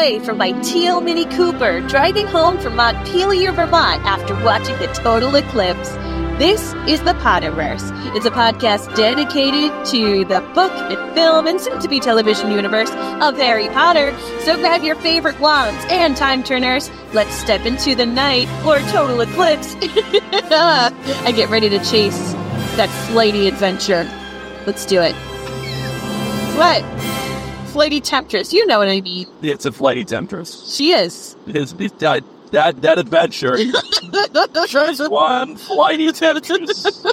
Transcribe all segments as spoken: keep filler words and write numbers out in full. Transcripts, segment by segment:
away from my teal Mini Cooper, driving home from Montpelier, Vermont after watching the total eclipse. This is the Potterverse. It's a podcast dedicated to the book and film and soon-to-be television universe of Harry Potter. So grab your favorite wands and time turners. Let's step into the night or total eclipse and get ready to chase that flighty adventure. Let's do it. What? Flighty temptress. You know what I mean. It's a flighty temptress. She is. It's, it's that, that, that adventure. Just one flighty temptress.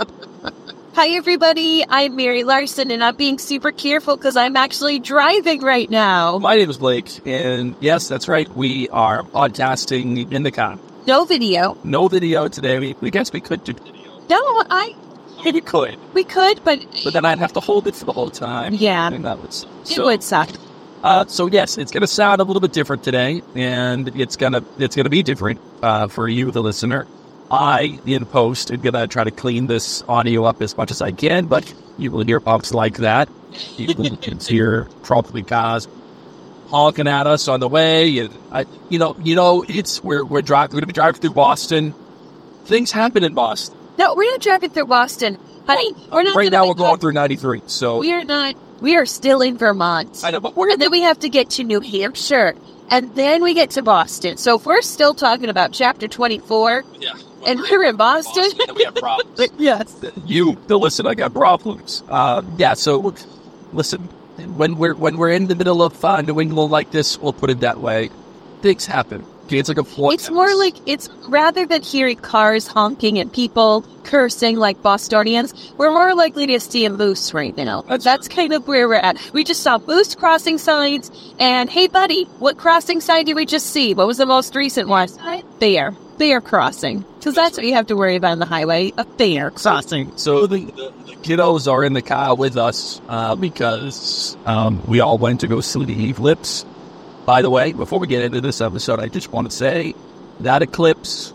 Hi, everybody. I'm Mary Larson, and I'm being super careful because I'm actually driving right now. My name is Blake, and yes, that's right. We are podcasting in the car. No video. No video today. We, we guess we could do video. No, I... Maybe we could. We could, but... But then I'd have to hold it for the whole time. Yeah. And that would suck. It So, would suck. Uh, so yes, it's going to sound a little bit different today, and it's going to it's going to be different uh, for you, the listener. I, in post, am going to try to clean this audio up as much as I can, but you will hear bumps like that. You can hear probably cars honking at us on the way, and I, you know, you know, it's we're we're driving. We're going to be driving through Boston. Things happen in Boston. No, we're not driving through Boston. Honey, we're not... Right now, we're going through ninety-three, so... We are not... We are still in Vermont. I know, but we're... And then we have to get to New Hampshire. And then we get to Boston. So if we're still talking about chapter twenty-four... Yeah. And we're in Boston... Boston we have problems. Yes. You, the listen, I got problems. Uh, yeah, so, listen, when we're when we're in the middle of uh, New England like this, we'll put it that way, things happen. Okay, it's like a flood. It's more like, it's rather than hearing cars honking and people cursing like Bostonians, we're more likely to see a moose right now. That's, That's kind of where we're at. We just saw moose crossing signs, and hey buddy, what crossing sign did we just see? What was the most recent one? Bear. Bear crossing. Because that's what you have to worry about on the highway, a bear crossing. So the, the, the kiddos are in the car with us uh, because um, we all went to go see the eclipse. By the way, before we get into this episode, I just want to say that eclipse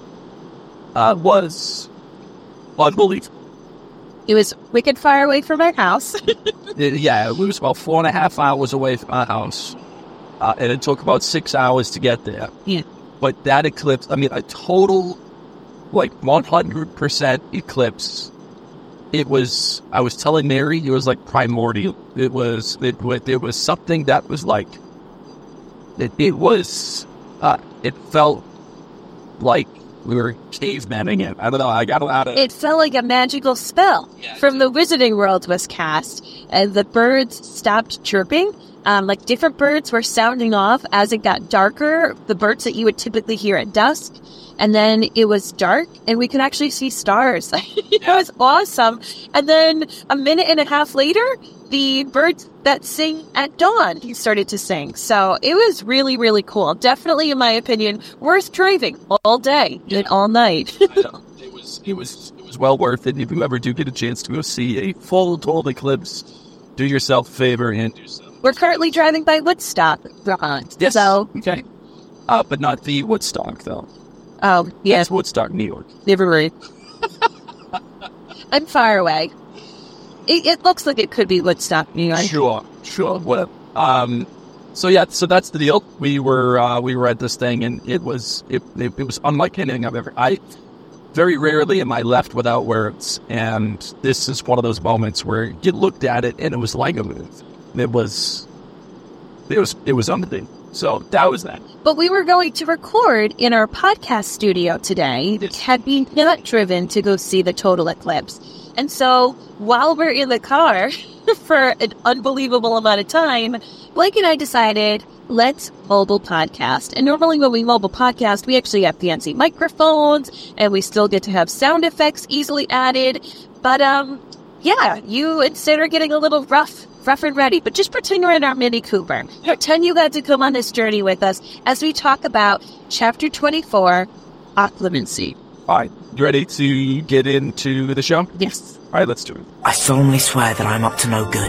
uh, was unbelievable. It was wicked far away from our house. it, yeah, it was about four and a half hours away from our house. Uh, and it took about six hours to get there. Yeah. But that eclipse, I mean, a total, like, one hundred percent eclipse. It was, I was telling Mary, it was like primordial. It was, it, it was something that was like, it, it was, uh, it felt like we were cavemaning it. I don't know, I got a lot of... It felt like a magical spell yeah, from the Wizarding World was cast, and the birds stopped chirping. Um, like different birds were sounding off as it got darker, the birds that you would typically hear at dusk. And then it was dark, and we could actually see stars. It was awesome. And then a minute and a half later, the birds that sing at dawn started to sing. So it was really, really cool. Definitely, in my opinion, worth driving all day Yeah. and all night. I know. It was, it was, it was well worth it. If you ever do get a chance to go see a full total eclipse, do yourself a favor and do so. We're currently driving by Woodstock, Vermont. Yes. So, okay. Uh, but not the Woodstock, though. oh, yeah, Yes, Woodstock, New York. never mind. I'm far away. It, it looks like it could be Woodstock, New York. Sure, sure, whatever. Um, so yeah, so that's the deal. We were uh, we were at this thing, and it was it, it it was unlike anything I've ever. I very rarely am I left without words, and this is one of those moments where you looked at it and it was like a movie. It was, it was, it was unbelievable. So that was that. But we were going to record in our podcast studio today, had been not driven to go see the total eclipse. And so while we're in the car for an unbelievable amount of time, Blake and I decided, let's mobile podcast. And normally when we mobile podcast, we actually have fancy microphones and we still get to have sound effects easily added. But, um, yeah, you instead are getting a little rough, rough and ready, but just pretend you're in our Mini Cooper. Pretend you got to come on this journey with us as we talk about chapter twenty-four, Occlumency. All right, you ready to get into the show? Yes. All right, let's do it. I solemnly swear that I'm up to no good.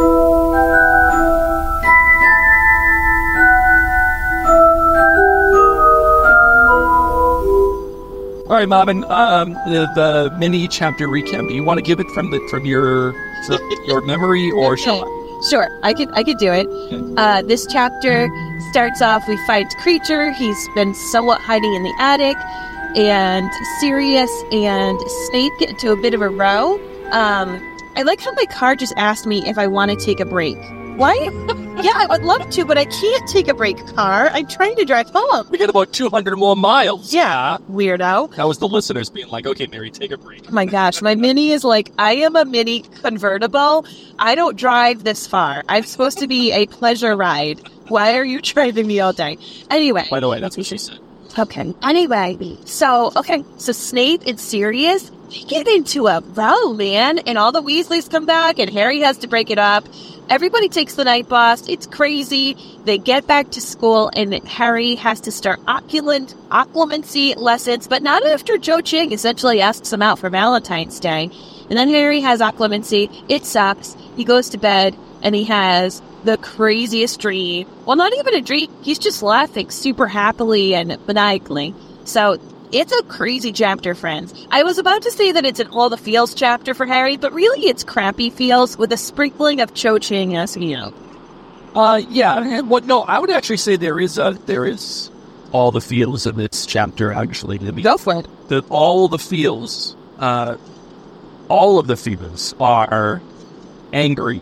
All right, Marvin. Um, the, the mini chapter recap. Do you want to give it from the from your your memory, or shall I? Sure, I could I could do it. Uh, this chapter starts off, we find Creature. He's been somewhat hiding in the attic, and Sirius and Snape get into a bit of a row. Um, I like how my car just asked me if I want to take a break. Why? Yeah, I would love to, but I can't take a break, car. I'm trying to drive home. We got about two hundred more miles. Yeah, weirdo. That was the listeners being like, okay, Mary, take a break. Oh my gosh, my Mini is like, I am a Mini convertible. I don't drive this far. I'm supposed to be a pleasure ride. Why are you driving me all day? Anyway. By the way, that's what she said. Okay. Anyway, so, okay, so Snape and Sirius, they get into a row, man, and all the Weasleys come back, and Harry has to break it up. Everybody takes the night bus. It's crazy. They get back to school, and Harry has to start opulent occlumency lessons, but not after Cho Chang essentially asks him out for Valentine's Day. And then Harry has occlumency. It sucks. He goes to bed, and he has the craziest dream. Well, not even a dream. He's just laughing super happily and maniacally. So it's a crazy chapter, friends. I was about to say that it's an all the feels chapter for Harry, but really it's crappy feels with a sprinkling of Cho Chang as you know. Uh, yeah. And what? No, I would actually say there is a there is all the feels in this chapter. Actually, Go for it. That all the feels, uh, all of the feels are angry,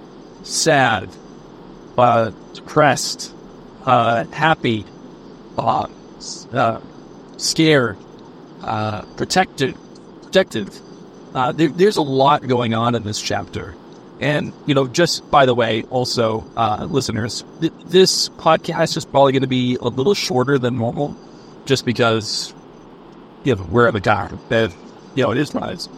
sad, uh, depressed, uh, happy, uh, uh, scared, uh, protected, protective. Uh, there, there's a lot going on in this chapter. And, you know, just by the way, also, uh, listeners, th- this podcast is probably going to be a little shorter than normal just because, you know, we're in the car. And, you know, it is nice.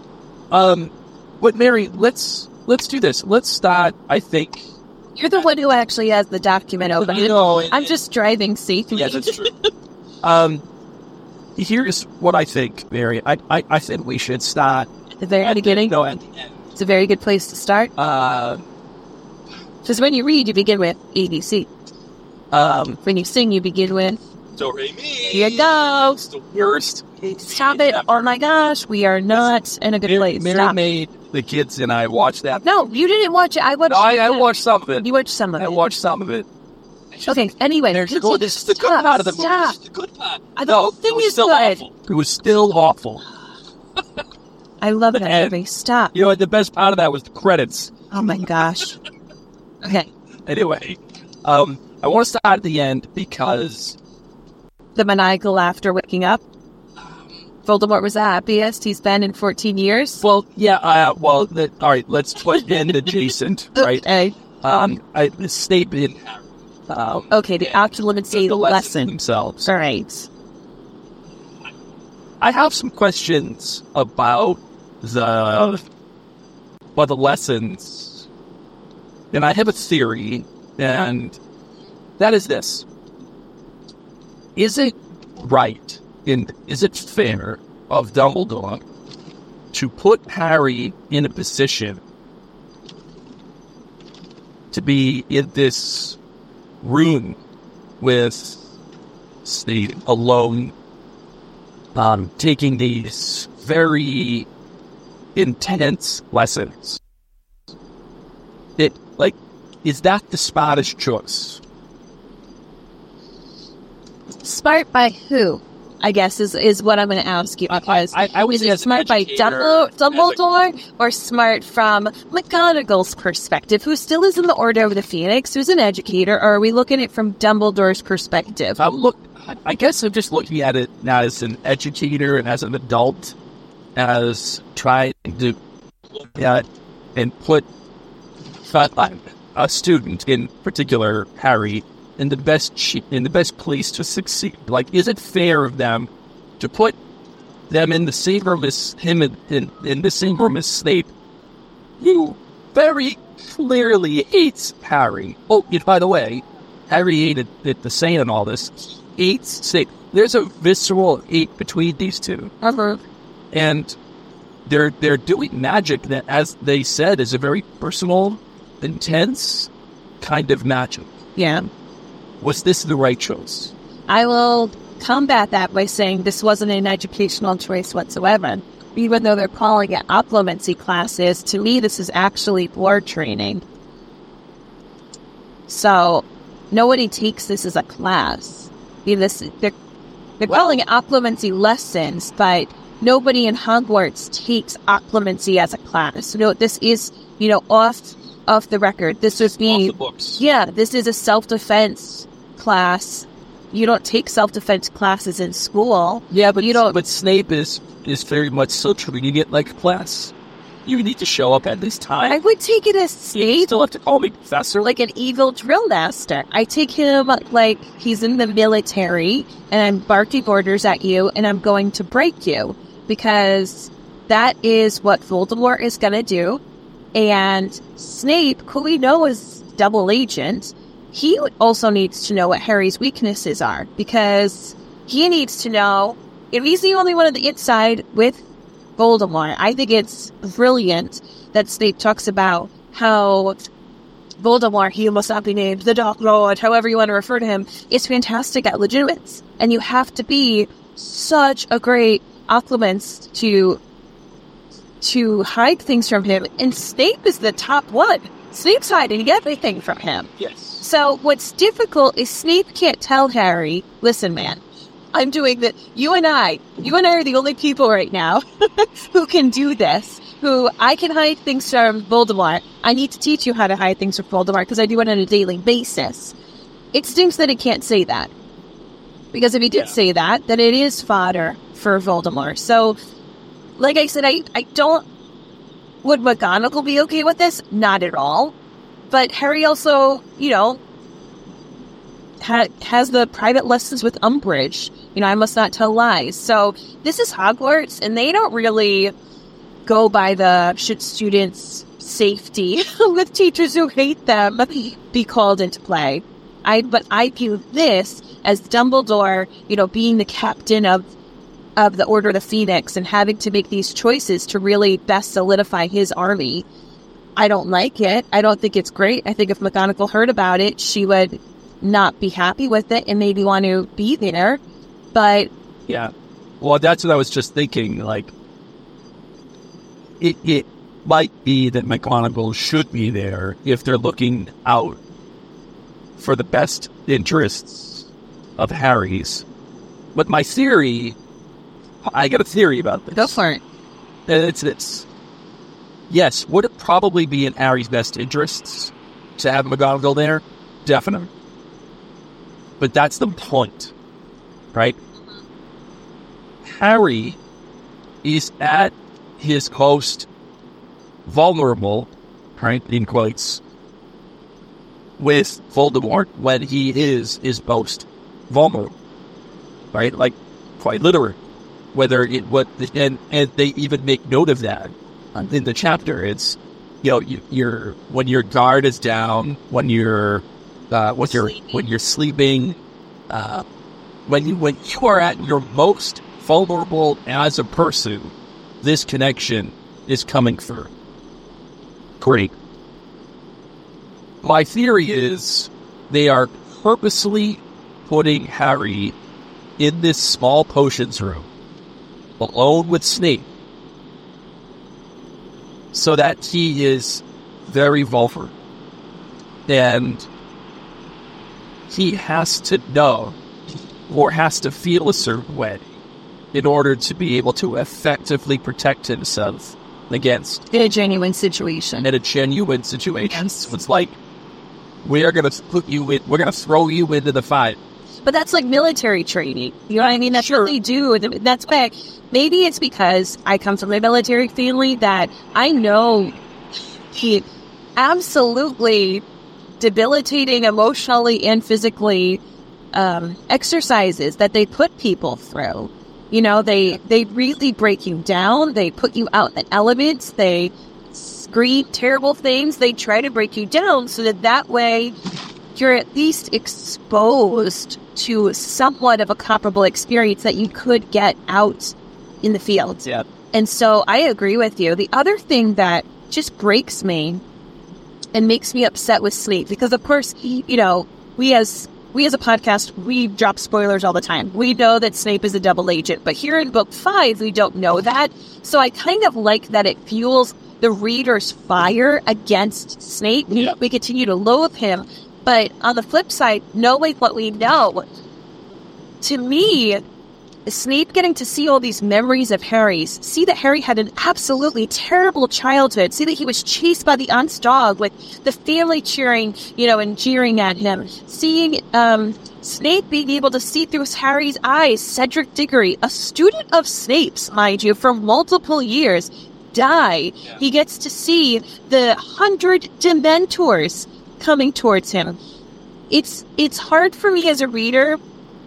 Um, but Mary, let's, let's do this. Let's start, I think. You're the one who actually has the document open. You know, I'm just driving safely. Yeah, that's true. um, here's what I think, Mary. I, I, I think we should start At the very at beginning. The, no, at the end. It's a very good place to start. Uh, Because when you read, you begin with A B C. um, When you sing, you begin with so me. Here you go. It's the worst. Stop it. Oh my gosh, we are not in a good Mary, place. Mary Stop. made the kids and I watched that. No, you didn't watch it. I watched No, I, I it. watched some of it. You watched some of it. I watched some of it. Okay, anyway. There's the good, this is the good Stop, part of the movie. stop. This is the good part. Uh, the no, whole thing it was is still good. awful. It was still awful. I love that And- movie. Stop. You know, the best part of that was the credits. Oh my gosh. Okay. Anyway, um, I want to start at the end because The maniacal laughter waking up. Voldemort was the happiest he's been in fourteen years. Well, yeah, uh, well, the, all right, let's put in adjacent, right? Okay. Um, I, Snape and Harry. Um, Okay, the occlumency the lessons lesson. themselves. All right. I have some questions about the, well, the lessons, and I have a theory, and that is this. Is it right, and is it fair of Dumbledore to put Harry in a position to be in this room with Snape alone, um, taking these very intense lessons? It, like, is that the smartest choice? Smart by who? I guess is is what I'm going to ask you. Because I- I would is say it as an smart by educator, Dumbledore, as a- Dumbledore or smart from McGonagall's perspective, who still is in the Order of the Phoenix, who's an educator, or are we looking at it from Dumbledore's perspective? I look, I guess I'm just looking at it now as an educator and as an adult, as trying to look at and put a student, in particular Harry, in the best ch- in the best place to succeed. Like, is it fair of them to put them in the same room as him in, in, in the same room as Snape, who very clearly hates Harry? Oh, and by the way, Harry hated it the same in all this. He hates Snape. There's a visceral hate between these two, Uh-huh. and they're they're doing magic that, as they said, is a very personal, intense kind of magic. Yeah. Was this the right choice? I will combat that by saying this wasn't an educational choice whatsoever. Even though they're calling it occlumency classes, to me this is actually war training. So nobody takes this as a class. You know, this, they're, they're well, calling it occlumency lessons, but nobody in Hogwarts takes occlumency as a class. No, this is, you know, off off the record. This was being, yeah, this is a self-defense class. You don't take self-defense classes in school. Yeah, but you don't. But Snape is is very much so true. You get like a class. You need to show up at this time. I would take it as Snape. You still have to call me professor. Like an evil drill master. I take him like he's in the military and I'm barking orders at you and I'm going to break you. Because that is what Voldemort is going to do. And Snape, who we know is double agent, he also needs to know what Harry's weaknesses are. Because he needs to know if he's the only one on the inside with Voldemort. I think it's brilliant that Snape talks about how Voldemort, he must not be named the Dark Lord, however you want to refer to him, is fantastic at legitimates. And you have to be such a great occlumens to to hide things from him. And Snape is the top one. Snape's hiding everything from him. Yes. So what's difficult is Snape can't tell Harry, listen, man, I'm doing that. You and I, you and I are the only people right now who can do this, who I can hide things from Voldemort. I need to teach you how to hide things from Voldemort because I do it on a daily basis. It stinks that he can't say that. Because if he did yeah. say that, then it is fodder for Voldemort. So, like I said, I, I don't... Would McGonagall be okay with this? Not at all. But Harry also, you know, ha- has the private lessons with Umbridge. You know, I must not tell lies. So this is Hogwarts, and they don't really go by the should students' safety with teachers who hate them be called into play. I but I view this as Dumbledore, you know, being the captain of of the Order of the Phoenix and having to make these choices to really best solidify his army. I don't like it. I don't think it's great. I think if McGonagall heard about it, she would not be happy with it and maybe want to be there. But yeah, well, that's what I was just thinking. Like, it it might be that McGonagall should be there if they're looking out for the best interests of Harry's. But my theory, I got a theory about this. Go for it. It's it's yes, would it probably be in Harry's best interests to have McGonagall there? Definitely. But that's the point, right? Harry is at his most vulnerable, right, in quotes, with Voldemort when he is his most vulnerable, right? Like, quite literally. Whether it what and and they even make note of that in the chapter. It's, you know, you, you're when your guard is down, when you're uh, when you're when you're sleeping, uh, when you when you are at your most vulnerable as a person, this connection is coming through. Great. My theory is they are purposely putting Harry in this small potions room, alone with Snape, so that he is very vulnerable. And he has to know, or has to feel a certain way, in order to be able to effectively protect himself against... In a genuine situation. In a genuine situation. Yes. So it's like, we are going to put you in, we're going to throw you into the fight. But that's like military training. You know what I mean? That's sure. what they do. That's back. Maybe it's because I come from a military family that I know he absolutely debilitating emotionally and physically um, exercises that they put people through. You know, they, they really break you down. They put you out in elements. They scream terrible things. They try to break you down so that that way you're at least exposed to somewhat of a comparable experience that you could get out in the field. Yeah. And so I agree with you. The other thing that just breaks me and makes me upset with Snape, because of course, you know, we as we as a podcast, we drop spoilers all the time. We know that Snape is a double agent, but here in book five, we don't know that. So I kind of like that it fuels the reader's fire against Snape. Yeah. We continue to loathe him. But on the flip side, knowing what we know, to me, Snape getting to see all these memories of Harry's, see that Harry had an absolutely terrible childhood, see that he was chased by the Aunt's dog with the family cheering, you know, and jeering at him, seeing um, Snape being able to see through Harry's eyes, Cedric Diggory, a student of Snape's, mind you, for multiple years, die. Yeah. He gets to see the hundred Dementors coming towards him. It's it's hard for me as a reader,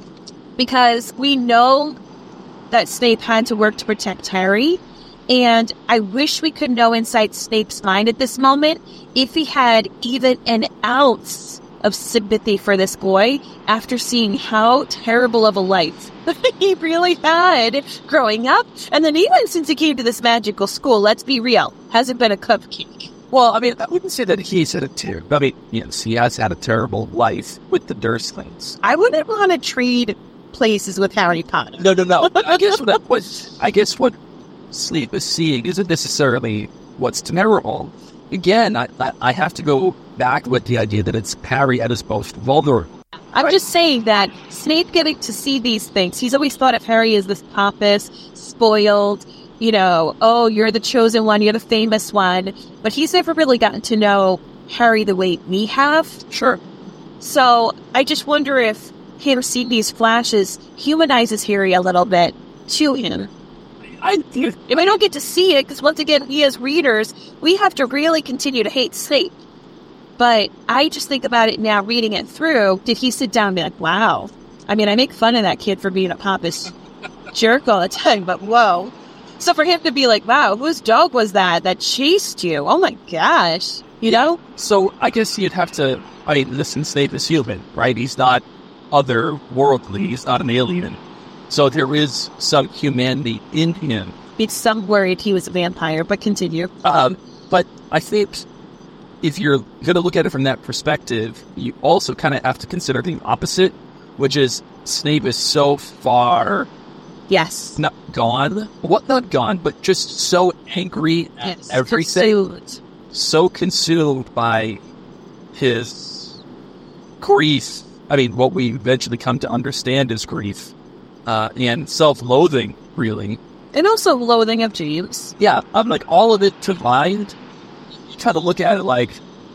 because we know that Snape had to work to protect Harry, and I wish we could know inside Snape's mind at this moment if he had even an ounce of sympathy for this boy after seeing how terrible of a life he really had growing up. And then even since he came to this magical school, let's be real, hasn't been a cupcake. Well, I mean, I wouldn't say that he's had a terrible, I mean, yes, he has had a terrible life with the Dursleys. I wouldn't want to trade places with Harry Potter. No, no, no. I guess what, that was, I guess what Snape is seeing isn't necessarily what's terrible. Again, I, I, I have to go back with the idea that it's Harry at his most vulnerable. I'm right? just saying that Snape getting to see these things, he's always thought of Harry as this pompous, spoiled, you know, oh, you're the chosen one, you're the famous one. But he's never really gotten to know Harry the way we have. Sure. So I just wonder if him seeing these flashes humanizes Harry a little bit to him. I, if I don't get to see it, because once again, we as readers, we have to really continue to hate Snape. But I just think about it now, reading it through, did he sit down and be like, wow. I mean, I make fun of that kid for being a pompous jerk all the time, but whoa. So for him to be like, wow, whose dog was that that chased you? Oh my gosh. You know? So I guess you'd have to, I mean, listen, Snape is human, right? He's not otherworldly. He's not an alien. So there is some humanity in him. It's some worried he was a vampire, but continue. Um, but I think if you're going to look at it from that perspective, you also kind of have to consider the opposite, which is Snape is so far... Yes. Not gone. What, not gone, but just so angry at yes, everything. Consumed. So consumed by his grief. I mean, what we eventually come to understand is grief. Uh, and self-loathing, really. And also loathing of James. Yeah, I'm like, all of it combined, you kind of look at it like,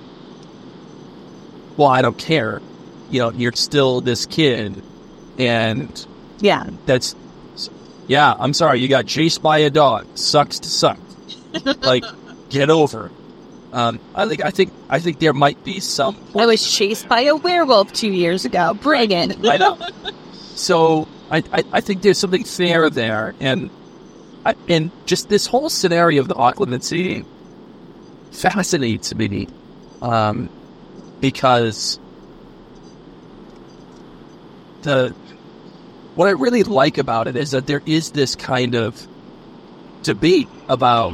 well, I don't care. You know, you're still this kid. And yeah, that's, yeah, I'm sorry, you got chased by a dog. Sucks to suck. Like, get over. Um, I think, I think, I think there might be some. I was chased by a werewolf two years ago. Bring it. I know. So, I, I, I think there's something fair there, and I, and just this whole scenario of the occlumency fascinates me, um, because the what I really like about it is that there is this kind of debate about,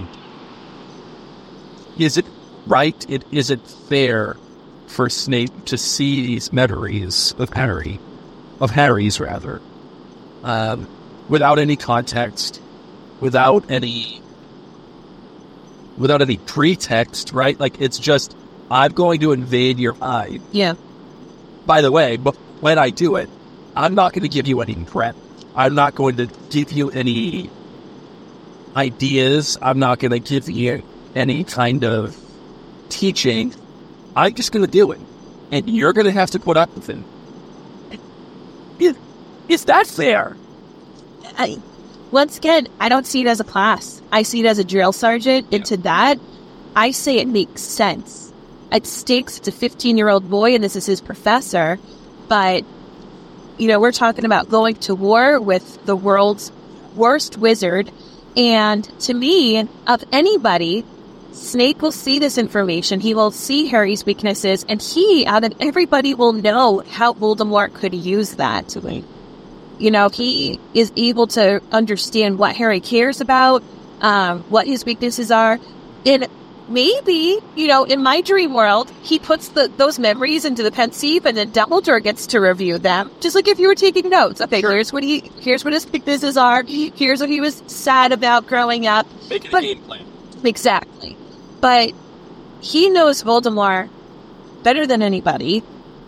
is it right, it is it fair for Snape to see these memories of Harry, of Harry's rather, um, without any context, without any, without any pretext, right? Like, it's just, I'm going to invade your mind. Yeah. By the way, but when I do it, I'm not going to give you any prep. I'm not going to give you any ideas. I'm not going to give you any kind of teaching. I'm just going to do it. And you're going to have to put up with it. Is, is that fair? I, once again, I don't see it as a class. I see it as a drill sergeant. Yeah. And to that, I say it makes sense. It stinks. It's a fifteen-year-old boy, and this is his professor. But, you know, we're talking about going to war with the world's worst wizard. And to me, of anybody, Snape will see this information. He will see Harry's weaknesses, and he, out of everybody, will know how Voldemort could use that to win. You know, he is able to understand what Harry cares about, um, what his weaknesses are. And maybe, you know, in my dream world, he puts the those memories into the pensieve, and then Dumbledore gets to review them. Just like if you were taking notes. Okay, sure. here's what he, here's what his weaknesses are. Here's what he was sad about growing up. Make it but, a game plan. Exactly. But he knows Voldemort better than anybody.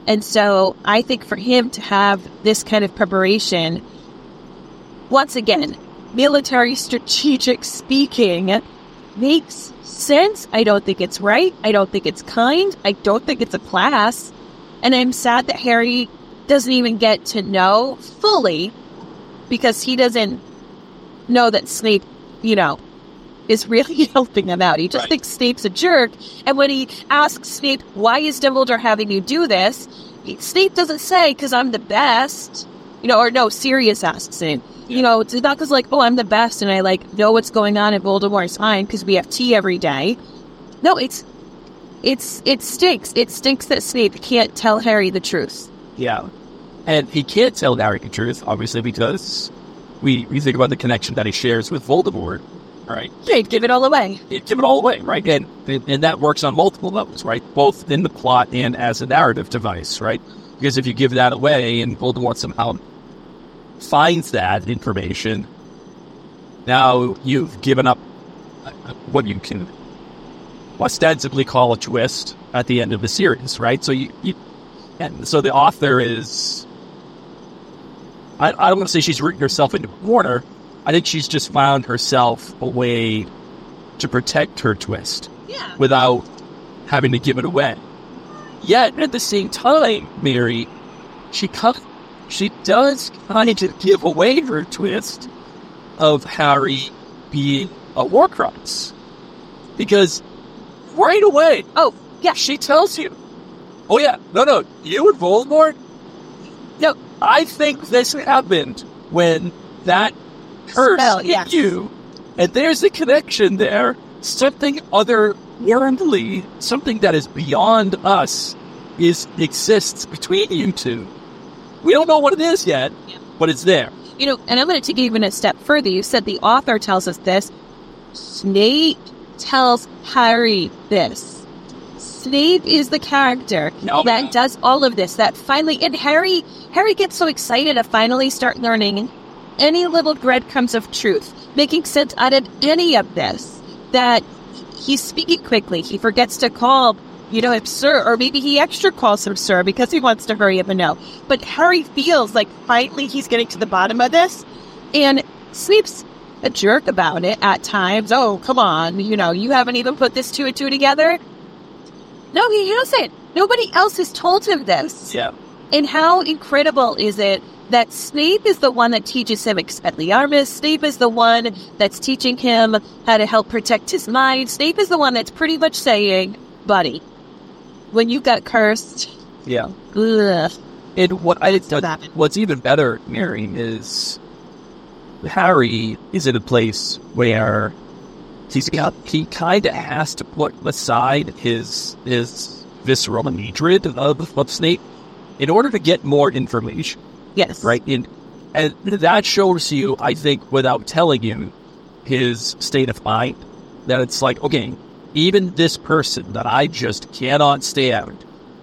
And so I think for him to have this kind of preparation, once again, military strategic speaking, makes sense. I don't think it's right. I don't think it's kind. I don't think it's a class. And I'm sad that Harry doesn't even get to know fully, because he doesn't know that Snape, you know, is really helping him out. He just right. thinks Snape's a jerk. And when he asks Snape, why is Dumbledore having you do this? Snape doesn't say, because I'm the best. You know, or no, Sirius asks him. You know, it's not because, like, oh, I'm the best and I, like, know what's going on in Voldemort's mind because we have tea every day. No, it's, it's, it stinks. It stinks that Snape can't tell Harry the truth. Yeah. And he can't tell Harry the truth, obviously, because we, we think about the connection that he shares with Voldemort, right? Yeah, he'd give it all away. He'd give it all away, right? And, and that works on multiple levels, right? Both in the plot and as a narrative device, right? Because if you give that away and Voldemort somehow finds that information, now you've given up what you can ostensibly call a twist at the end of the series, right? So you, you and so the author is, I, I don't want to say she's rooting herself into a corner. I think she's just found herself a way to protect her twist, yeah, without having to give it away. Yet at the same time, Mary, she comes. She does kind of give away her twist of Harry being a Horcrux. Because right away, oh, yeah, she tells you, oh yeah, no, no, you and Voldemort? No, I think this happened when that curse Spell, hit yes. you. And there's a connection there, something otherworldly, something that is beyond us, is exists between you two. We don't know what it is yet, yeah. but it's there. You know, and I'm going to take it even a step further. You said the author tells us this. Snape tells Harry this. Snape is the character No, that no. does all of this. That finally, and Harry, Harry gets so excited to finally start learning any little breadcrumbs of truth, making sense out of any of this, that he's speaking quickly. He forgets to call, you know, him sir, or maybe he extra calls him sir because he wants to hurry up and know. But Harry feels like finally he's getting to the bottom of this, and Snape's a jerk about it at times. Oh, come on, you know, you haven't even put this two and two together. No, he hasn't. Nobody else has told him this. Yeah. And how incredible is it that Snape is the one that teaches him Expelliarmus? Snape is the one that's teaching him how to help protect his mind. Snape is the one that's pretty much saying, buddy, when you got cursed, Yeah. ugh. And what I What's happened? what's even better, Mary, is Harry is in a place where he's got he kind of has to put aside his his visceral hatred of, of Snape in order to get more information, Yes. right? And, and that shows you, I think, without telling you, his state of mind. That it's like, okay, even this person that I just cannot stand,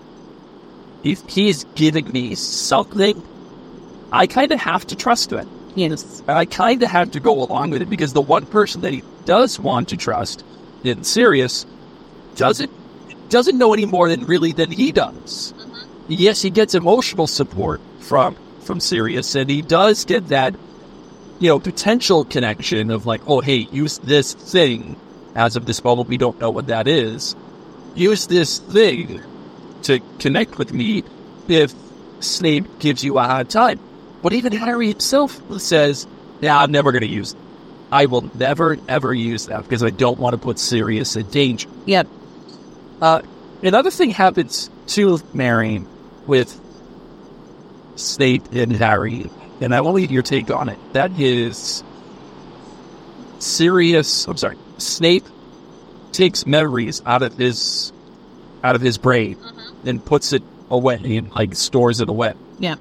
if he's giving me something, I kind of have to trust it. Yes. And I kind of have to go along with it, because the one person that he does want to trust in Sirius doesn't doesn't know any more than really than he does. Yes, he gets emotional support from from Sirius, and he does get that, you know, potential connection of like, oh, hey, use this thing. As of this moment, we don't know what that is. Use this thing to connect with me if Snape gives you a hard time. But even Harry himself says, yeah, I'm never going to use it. I will never, ever use that because I don't want to put Sirius in danger. Yep. Uh, another thing happens too, Mary, with Snape and Harry, and I will need your take on it. That is Sirius, I'm sorry, Snape takes memories out of his out of his brain Mm-hmm. and puts it away and like stores it away. Yeah.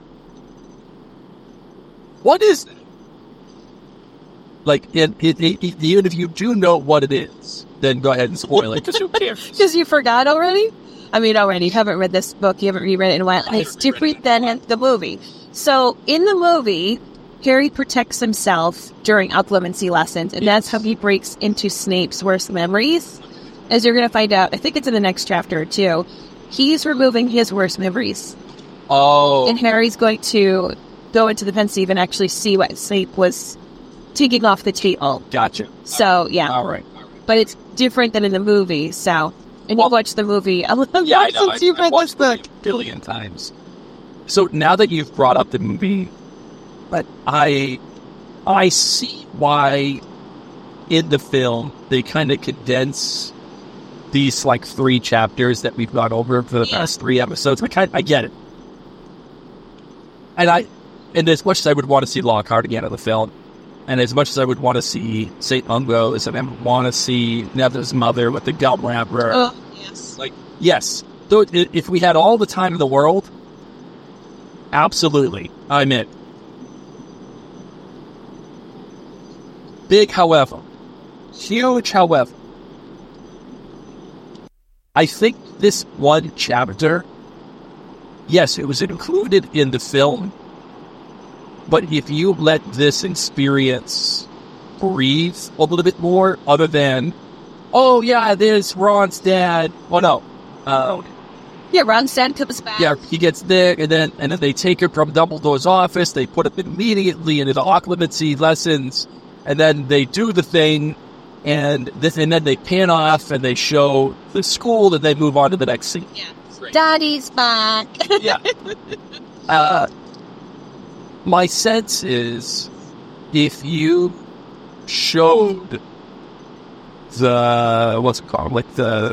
What is it? Like, it, it, it, it, even if you do know what it is, then go ahead and spoil it, because who cares? Because you forgot already? I mean, already. You haven't read this book. You haven't reread it in a while. It's different than the movie. So, in the movie, Harry protects himself during occlumency lessons, and that's how he breaks into Snape's worst memories. As you're going to find out, I think it's in the next chapter, too. He's removing his worst memories. Oh. And Harry's going to go into the pensieve and actually see what Snape was taking off the table. Gotcha. So, yeah. All right. But it's different than in the movie, so... And Well, you watched the movie a little Yeah, I bit know. since I, you've I read this watched book. it a billion times. So now that you've brought up the movie, but I, I see why in the film they kind of condense these like three chapters that we've gone over for the Yeah. past three episodes. I kind, I get it, and I, and as much as I would want to see Lockhart again in the film, and as much as I would want to see Saint Mungo, and I would want to see Neville's mother with the gum wrapper. Oh, yes. Like, yes. So i- if we had all the time in the world, absolutely, I'm in. Big, however. Huge, however. I think this one chapter, yes, it was included in the film, but if you let this experience breathe a little bit more, other than, oh yeah, there's Ron's dad. Oh no. Uh, Yeah, Ron's dad comes back. yeah, he gets there, and then and then they take him from Dumbledore's office. They put him immediately into the occlumency lessons, and then they do the thing, and this, and then they pan off and they show the school, and they move on to the next scene. Yeah. Daddy's back. Yeah. Uh, my sense is, if you showed the what's it called, like the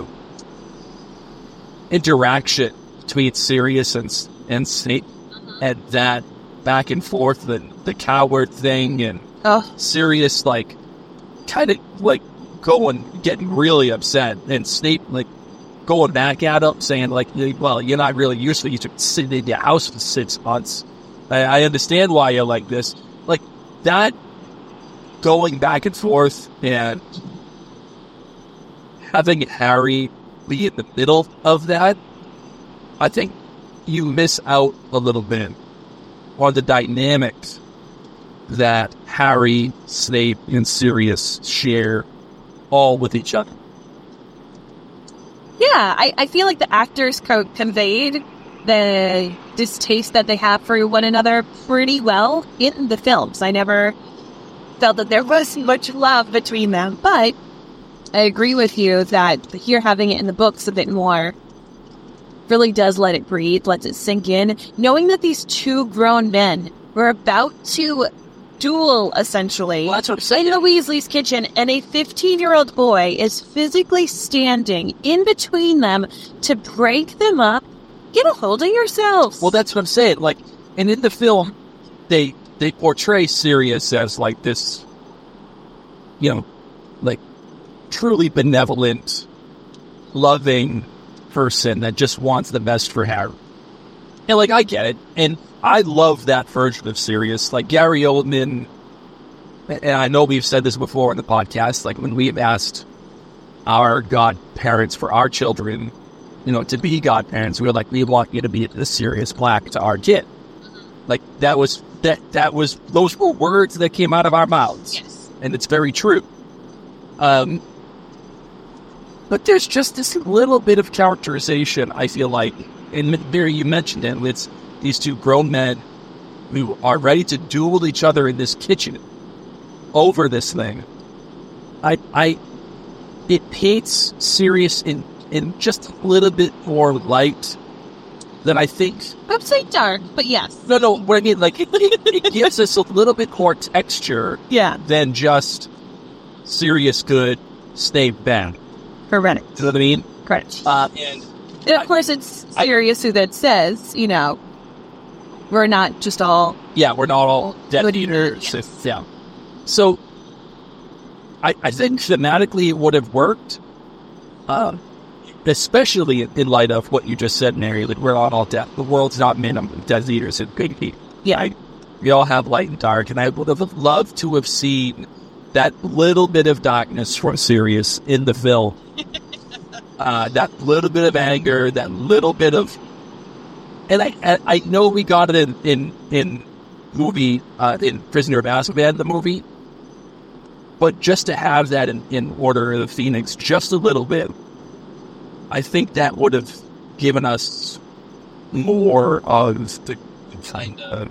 interaction between Sirius and and Snape, and that back and forth, the the coward thing, and Oh, Sirius like kind of like going getting really upset, and Snape like going back at him, saying like, well, you're not really useful. You should sit in your house for six months. I, I understand why you're like this. Like that going back and forth, and having Harry be in the middle of that, I think you miss out a little bit on the dynamics that Harry, Snape, and Sirius share all with each other. yeah. I, I feel like the actors co- conveyed the distaste that they have for one another pretty well in the films. I never felt that there was much love between them, but I agree with you that here having it in the books a bit more really does let it breathe, lets it sink in, knowing that these two grown men were about to duel, essentially, Well, that's what I'm saying. in the Weasley's kitchen, and a fifteen-year-old boy is physically standing in between them to break them up. Get a hold of yourselves. Well, that's what I'm saying. Like, and in the film, they they portray Sirius as like this, you know, like truly benevolent, loving person that just wants the best for Harry. And like, I get it, and I love that version of Sirius. Like Gary Oldman, and I know we've said this before in the podcast. Like when we've asked our godparents for our children, you know, to be godparents, we were like, we want you to be the Sirius Black to our kid. Like that was that that was those were words that came out of our mouths, Yes. and it's very true. Um, but there's just this little bit of characterization, I feel like, and Barry, you mentioned it. It's these two grown men who are ready to duel each other in this kitchen over this thing. I, I, it paints Sirius in in just a little bit more light than I think. I'm saying dark, but yes. No, no, what I mean, like, it, it gives us a little bit more texture Yeah. than just Sirius good, Snape bad. Correct. You know what I mean? Correct. Uh, and And of course, it's I- Sirius who that says, you know, we're not just all. yeah, we're not all Death Good Eaters. Eaters, yes. Yeah. So, I, I think thematically it would have worked, uh, especially in light of what you just said, Mary. That we're not all death. The world's not made of Death Eaters and good people. Yeah. I, we all have light and dark, and I would have loved to have seen that little bit of darkness from Sirius in the film. uh, that little bit of anger, that little bit of, and I I, I know we got it in in, in movie uh, in Prisoner of Azkaban, the movie, but just to have that in, in Order of the Phoenix, just a little bit, I think that would have given us more of the kind of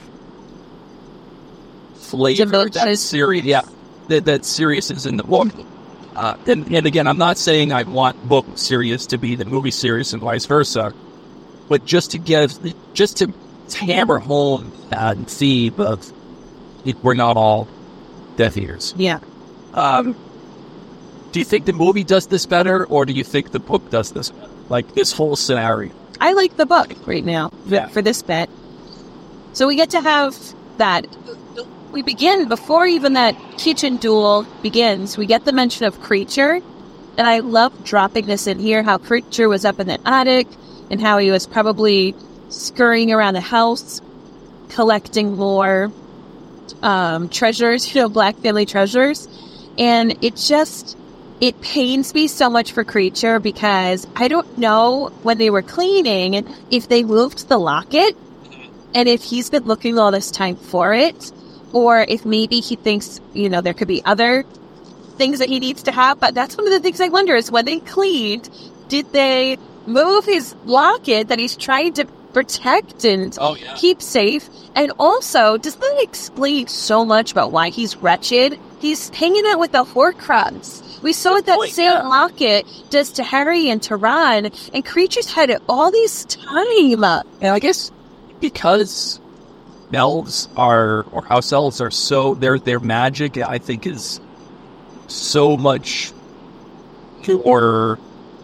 flavor that serious, yeah, that, that seriousness in the book. Uh, and, and again, I'm not saying I want book serious to be the movie serious and vice versa, but just to give, just to hammer home that theme of it, we're not all Death Eaters. Yeah. Um, do you think the movie does this better, or do you think the book does this better? Like this whole scenario? I like the book right now Yeah. for this bit. So we get to have that. We begin, before even that kitchen duel begins, we get the mention of Creature. And I love dropping this in here, how Creature was up in the attic and how he was probably scurrying around the house, collecting more um, treasures, you know, Black family treasures. And it just, it pains me so much for Creature because I don't know when they were cleaning if they moved the locket and if he's been looking all this time for it, or if maybe he thinks, you know, there could be other things that he needs to have. But that's one of the things I wonder is when they cleaned, did they move his locket that he's trying to protect and Oh, yeah. keep safe? And also, does that explain so much about why he's wretched? He's hanging out with the Horcrux. We saw what that point, same yeah. locket does to Harry and to Ron, and Creature's had it all this time. And I guess because elves are, or house elves are so, their their magic, I think, is so much more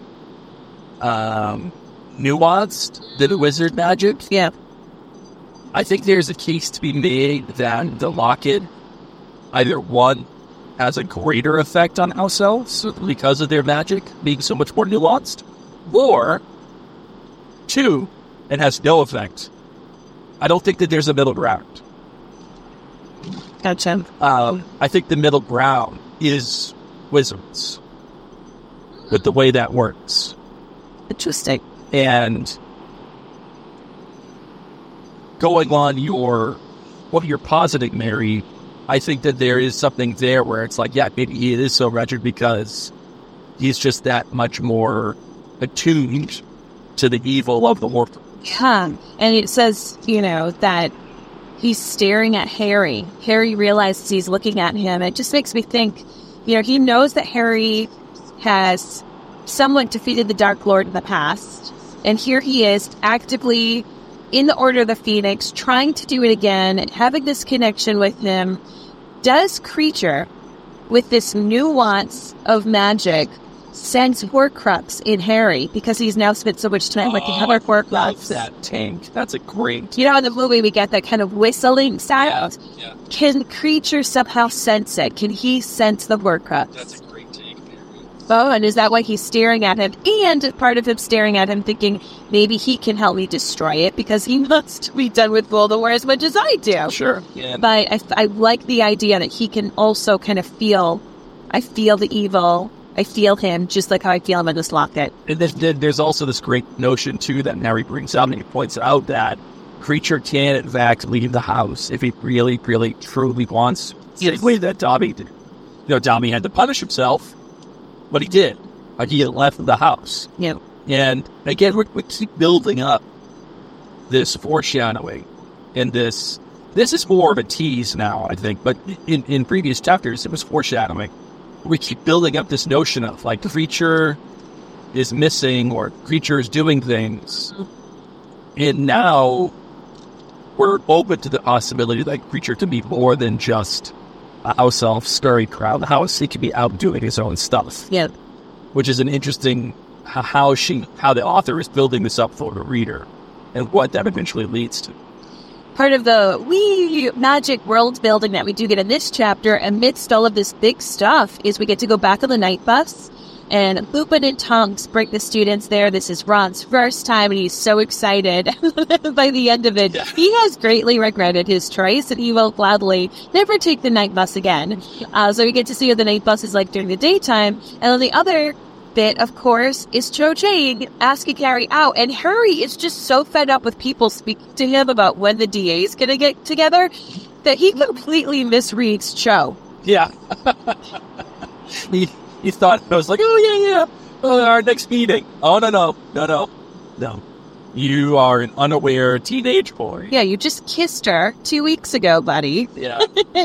um, nuanced than wizard magic. Yeah. I think there's a case to be made that the locket, either one, has a greater effect on house elves because of their magic being so much more nuanced, or two, it has no effect. I don't think that there's a middle ground. Gotcha. Um, I think the middle ground is wizards, with the way that works. Interesting. And going on your, what you're positing, Mary, I think that there is something there where it's like, yeah, maybe he is so wretched because he's just that much more attuned to the evil of the world. Yeah. And it says, you know, that he's staring at Harry. Harry realizes he's looking at him. It just makes me think, you know, he knows that Harry has somewhat defeated the Dark Lord in the past. And here he is actively in the Order of the Phoenix, trying to do it again, and having this connection with him. Does Creature, with this nuance of magic, sense Horcrux in Harry because he's now spent so much time with the other Horcrux? That's that tank. That's a great. You know, in the movie, we get that kind of whistling sound. Yeah, yeah. Can Creature somehow sense it? Can he sense the Horcrux? That's a great take, Mary. Oh, and is that why he's staring at him? And part of him staring at him thinking, maybe he can help me destroy it because he must be done with Voldemort as much as I do. Sure. Yeah. But I, I like the idea that he can also kind of feel, I feel the evil. I feel him just like how I feel him in this locket. And there's, there's also this great notion, too, that Harry brings out, and he points out that Creature can, in fact, leave the house if he really, really, truly wants. The way that Dobby did. You know, Dobby had to punish himself, but he did. Like, he had left the house. Yeah. And, again, we, we keep building up this foreshadowing, and this... This is more of a tease now, I think, but in, in previous chapters, it was foreshadowing. We keep building up this notion of, like, Creature is missing or Creature is doing things. And now we're open to the possibility that Creature to be more than just a house elf scurry crowd. The house, he could be out doing his own stuff. Yeah. Which is an interesting how she, how the author is building this up for the reader and what that eventually leads to. Part of the wee magic world building that we do get in this chapter, amidst all of this big stuff, is we get to go back on the night bus, and Lupin and Tonks bring the students there. This is Ron's first time, and he's so excited. By the end of it, he has greatly regretted his choice, and he will gladly never take the night bus again. Uh, so we get to see what the night bus is like during the daytime, and then the other bit, of course, is Cho Chang asking Harry out, and Harry is just so fed up with people speaking to him about when the D A is going to get together that he completely misreads Cho. Yeah. he, he thought, I was like, oh, yeah, yeah, oh, our next meeting. Oh, no, no, no, no, no. You are an unaware teenage boy. Yeah, you just kissed her two weeks ago, buddy. Yeah.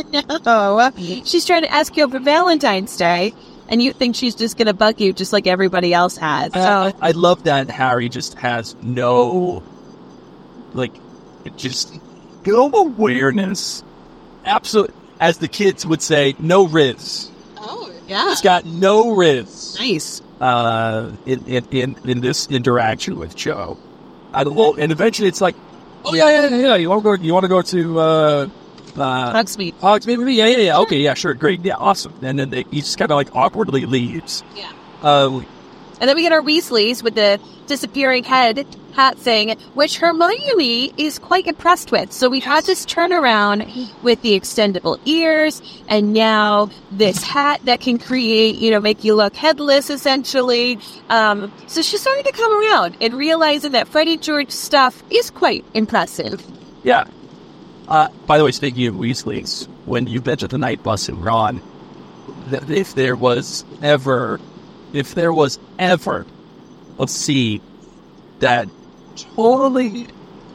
No. She's trying to ask you over Valentine's Day, and you think she's just going to bug you just like everybody else has. So. Uh, I love that Harry just has no, like, just no awareness. Absolute, as the kids would say, no riz. Oh, yeah. He's got no riz. Nice. Uh, in, in, in, in this interaction with Joe. I don't know, and eventually it's like, oh yeah, yeah, yeah, yeah. You want to go? You want to go to uh, uh, Hogsmeade? Hogsmeade, maybe? Yeah, yeah, yeah. Okay, yeah, sure, great, yeah, awesome. And then they, he just kind of like awkwardly leaves. Yeah. Uh, And then we get our Weasleys with the disappearing head hat thing, which Hermione is quite impressed with. So we've had this turnaround with the extendable ears, and now this hat that can create, you know, make you look headless, essentially. Um, so she's starting to come around and realizing that Freddie George stuff is quite impressive. yeah. Uh, by the way, speaking of Weasleys, when you mentioned the night bus and Ron, that if there was ever, if there was ever a scene that totally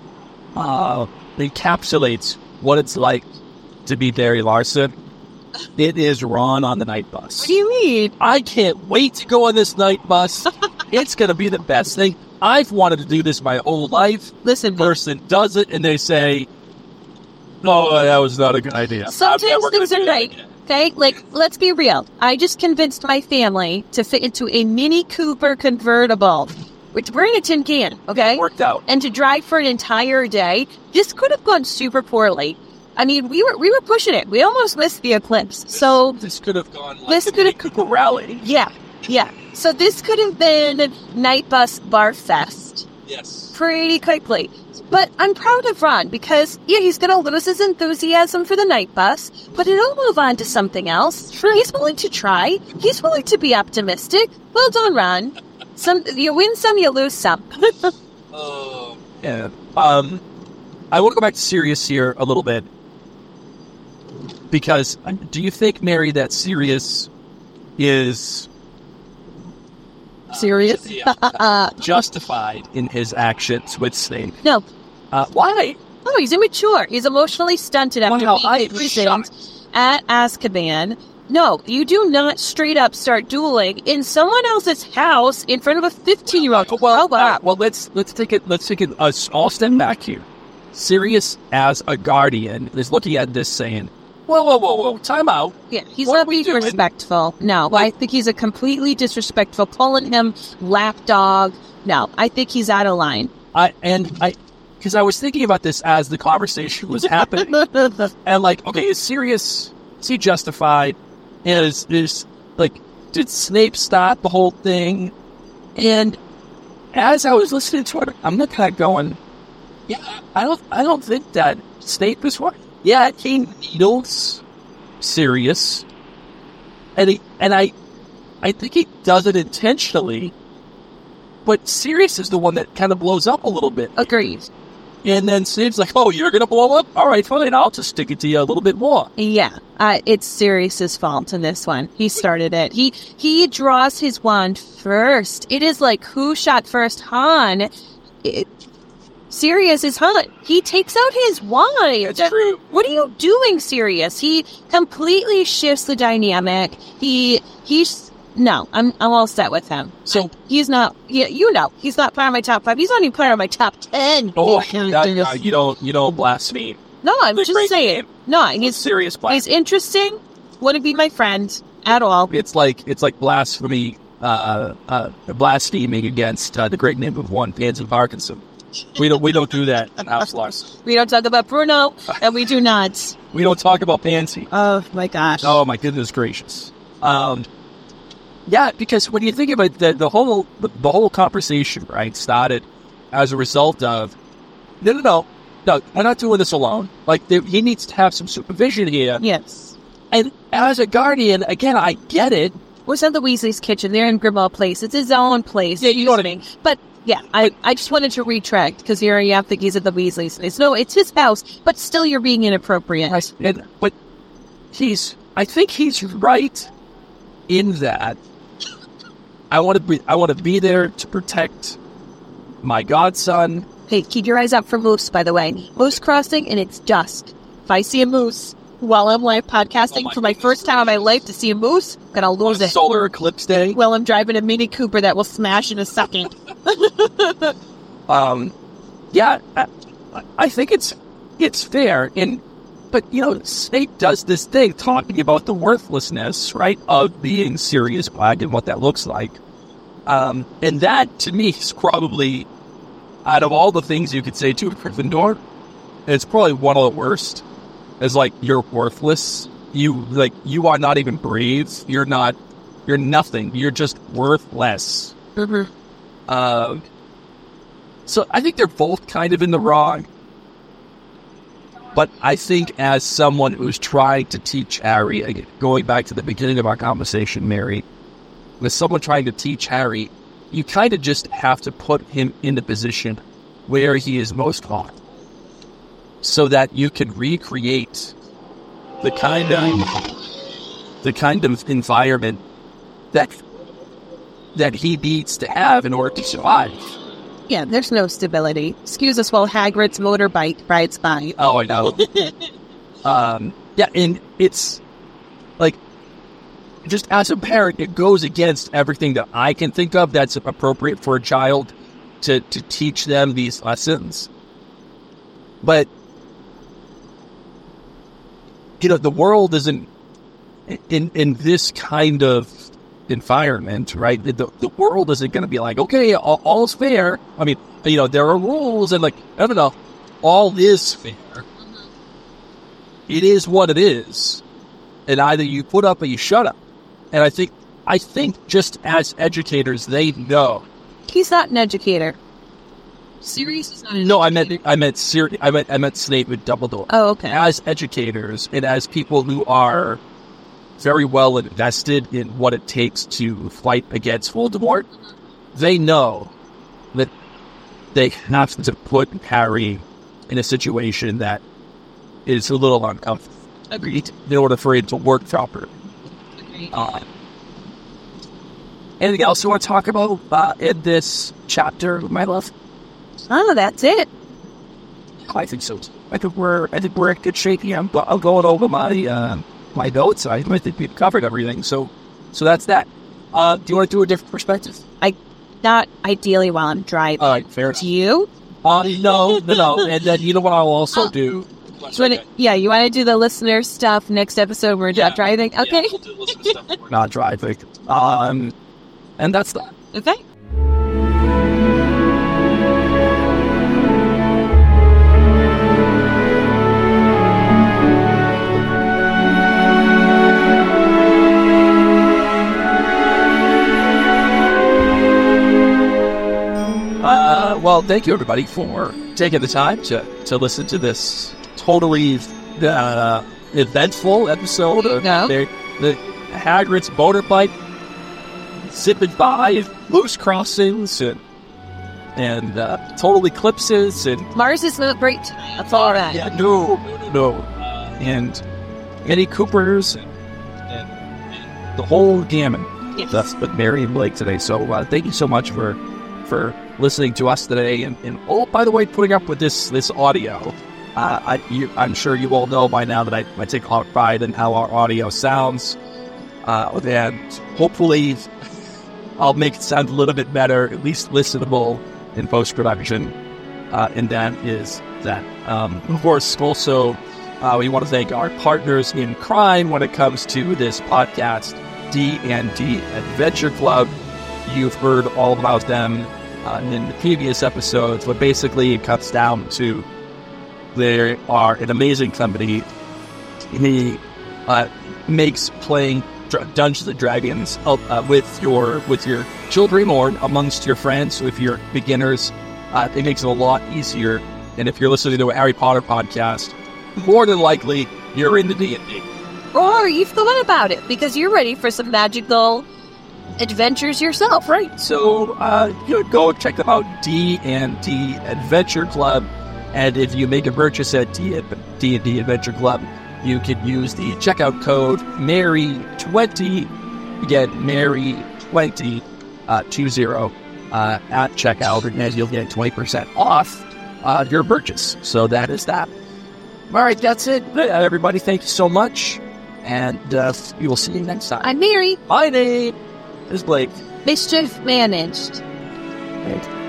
uh, encapsulates what it's like to be Barry Larson, it is Ron on the night bus. What do you mean? I can't wait to go on this night bus. It's going to be the best thing. I've wanted to do this my whole life. Listen, Person does it, and they say, no, that was not a good idea. sometimes I'm never gonna things are do that right. again." Okay, like, let's be real. I just convinced my family to fit into a Mini Cooper convertible. Which we're in a tin can, okay? Worked out. And to drive for an entire day, this could have gone super poorly. I mean, we were we were pushing it. We almost missed the eclipse. So This could have gone like This the could have- Cooper Rally. yeah, yeah. So this could have been Night Bus Bar Fest Yes. pretty quickly. But I'm proud of Ron because, yeah, he's going to lose his enthusiasm for the night bus, but he'll move on to something else. He's willing to try. He's willing to be optimistic. Well done, Ron. Some you win some, you lose some. Oh. Yeah. Um, I want to go back to Sirius here a little bit. Because uh, do you think, Mary, that Sirius is Serious? justified in his actions with Snape? No. Uh, why? Oh, he's immature. He's emotionally stunted after Wow, being I am imprisoned at Azkaban. No, you do not straight up start dueling in someone else's house in front of a fifteen-year-old. Well, oh, wow. uh, well, let's let's take it. Let's take it a small step back here. Sirius, as a guardian, is looking at this saying, "Whoa, whoa, whoa, whoa! Time out! Yeah, he's What not are we being doing? respectful. No, I think he's a completely disrespectful, pulling him lapdog. No, I think he's out of line. I and I, because I was thinking about this as the conversation was happening, and like, okay, is Sirius, is he justified? Is is like, did Snape start the whole thing? And as I was listening to it, I'm not kind of going, yeah, I don't, I don't think that Snape is what. Yeah, he knows Sirius, and he and I, I think he does it intentionally. But Sirius is the one that kind of blows up a little bit. Agreed. And then Snape's like, oh, you're going to blow up? All right, fine, I'll just stick it to you a little bit more. Yeah, uh, it's Sirius's fault in this one. He started it. He he draws his wand first. It is like, who shot first? Han. It, Sirius is Han. He takes out his wand. That's true. What are you doing, Sirius? He completely shifts the dynamic. He he's no, I'm I'm all set with him. So, He's not. Yeah, you know, he's not part of my top five. He's not even part of my top ten. oh, uh, uh, you don't, you don't blaspheme. No, I'm It's a just great saying. game. No, It's he's serious he's blasphemy. interesting. Wouldn't be my friend at all. It's like it's like blasphemy, uh, uh, blaspheming against uh, the great name of one, Pansy Parkinson. We don't we don't do that in House Lars. We don't talk about Bruno, and we do not. We don't talk about Pansy. Oh my gosh. Oh my goodness gracious. Um, yeah, because when you think about the the whole the, the whole conversation, right, started as a result of no no no no we're not doing this alone. Like there, he needs to have some supervision here. Yes. And as a guardian, again, I get it. Was at the Weasley's kitchen. They're in Grimmauld Place. It's his own place. Yeah, you know what I mean. But yeah, I, I just wanted to retract because here you have to he's at the Weasley's place. No, it's his house, but still you're being inappropriate. I, and, but he's, I think he's right in that. I want to be, I want to be there to protect my godson. Hey, keep your eyes out for moose, by the way. Moose crossing, and it's dusk. If I see a moose while I'm live podcasting Oh my for my goodness. first time in my life to see a moose, I'm gonna lose it. Solar eclipse day. Well, I'm driving a Mini Cooper that will smash in a second. Um, yeah, I, I think it's it's fair. And but you know, Snape does this thing talking about the worthlessness, right, of being Sirius Black and what that looks like. Um, and that to me is probably, out of all the things you could say to a Gryffindor, it's probably one of the worst. It's like, you're worthless. You like you are not even brave. You're not. You're nothing. You're just worthless. Mm-hmm. Uh, so I think they're both kind of in the wrong. But I think as someone who's trying to teach Harry, again, going back to the beginning of our conversation, Mary, with someone trying to teach Harry, you kind of just have to put him in the position where he is most comfortable, so that you can recreate the kind of the kind of environment that that he needs to have in order to survive. Yeah, there's no stability. Excuse us while Hagrid's motorbike rides by. Oh, I know. um, yeah, and it's like, just as a parent, it goes against everything that I can think of that's appropriate for a child to, to teach them these lessons. But, you know, the world isn't in in this kind of environment, right? The, the world isn't going to be like, okay, all, all's fair. I mean, you know, there are rules and like, I don't know, all is fair. It is what it is. And either you put up or you shut up. And I think, I think just as educators, they know. He's not an educator. Sirius is not an No, I educator. meant, I meant, Sir, I meant, I meant Snape with Dumbledore. Oh, okay. As educators and as people who are very well invested in what it takes to fight against Voldemort, they know that they have to put Harry in a situation that is a little uncomfortable. Agreed. In order for it to work properly. Agreed. Uh, anything else you want to talk about uh, in this chapter, my love? Oh, that's it. I think so. I think we're I think we're in good shape here. I'm, I'm going over my uh, my notes. I, I think we've covered everything. So so that's that. Uh, do you want to do a different perspective? I, not ideally while I'm driving. All right, fair enough. Do you? Uh, no, no, no. And then you know what I'll also do? So when it- yeah, you want to do the listener stuff next episode when we're Yeah. driving? Okay. Yeah, we'll do listener stuff when we're not driving. Um, and that's that. Okay. Uh, well, thank you everybody for taking the time to, to listen to this totally uh, eventful episode of Yeah. the, the Hagrid's motorbike zipping by, loose crossings, and and uh, total eclipses, and Mars is not great tonight. That's all right. yeah, no, no, no, no, uh, and Eddie Coopers, and, and, and the whole gamut. Yes. That's what Mary and Blake today. So uh, thank you so much for for listening to us today, and, and oh, by the way, putting up with this this audio. Uh, I, you, I'm sure you all know by now that I, I take a lot of pride in how our audio sounds, uh, and hopefully I'll make it sound a little bit better, at least listenable in post-production, uh, and that is that. Um, of course, also, uh, we want to thank our partners in crime when it comes to this podcast, D and D Adventure Club. You've heard all about them uh, in the previous episodes, but basically it comes down to they are an amazing company. He uh, makes playing Dr- Dungeons and Dragons uh, with your with your children or amongst your friends. So if you're beginners, uh, it makes it a lot easier. And if you're listening to a Harry Potter podcast, more than likely you're into D and D. Or you've thought about it because you're ready for some magical adventures yourself, right? Right. So uh, you know, go check them out, D and D Adventure Club. And if you make a purchase at D and D Adventure Club, you can use the checkout code Mary twenty. Again, Mary twenty, uh, two zero. uh, at checkout, and you'll get twenty percent off uh, your purchase. So that is that. All right, that's it. Uh, everybody, thank you so much. And uh, we will see you next time. I'm Mary. My name is Blake. Mischief managed. Right.